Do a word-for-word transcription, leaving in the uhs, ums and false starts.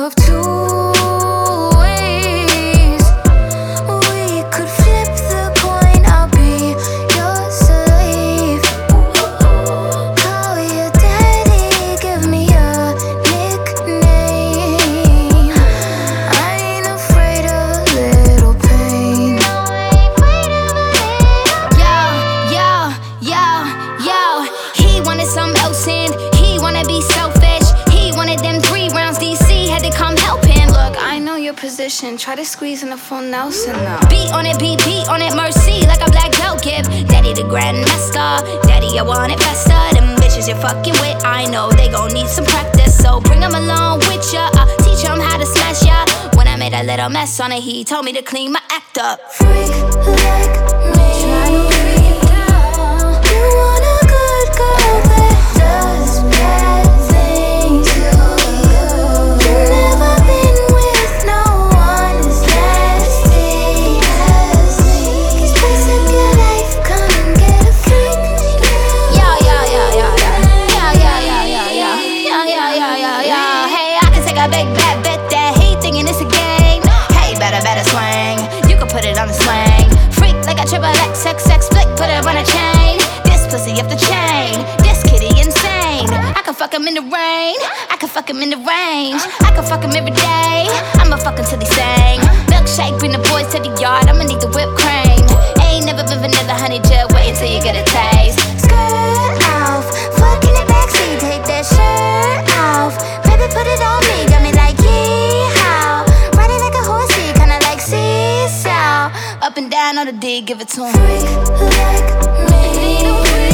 of two ways. We could flip the coin, I'll be your slave. Call your daddy, give me a nickname. I ain't afraid of little pain. Yo, yo, yo, yo. He wanted something else and he wanna be selfish. He wanted them three rounds, D C had to come help him. Look, I know your position, try to squeeze in a full Nelson now. Beat on it, beat, beat on it, mercy, like a black belt give. Daddy the grandmaster, daddy I want it faster. Them bitches you're fucking with, I know they gon' need some practice. So bring them along with ya, uh, teach them how to smash ya. When I made a little mess on it, he told me to clean my act up. Freak like me, try to freak it down. You want a good girl that does bad things. You've never been with no one as nasty as me. Spice up your life, come and get a freak. Yeah, yeah, yeah, yeah, yeah. Yeah, yeah, yeah, yeah, yeah. Yeah, yeah, yeah, yeah, yeah. Hey, I can take a big bad bet that he thinking it's a game. Hey, better, better swing. You can put it on the slang. Freak like a triple X, X, X, flick, put it on a chain. This pussy off the chain. This kitty insane. I can fuck him in the rain. I can fuck him in the range. I can fuck him every day. I'ma fuck him till he sing. Milkshake, bring the boys to the yard. I'ma need the whipped cream. Ain't never been vanilla, honey, just wait until you get a taste. Skirt off, fuck in the backseat, take that shirt off. Baby, put it on me, got me like yeehaw. Riding like a horsey, kinda like seesaw. Up and down on the D, give it to him. Freak like me.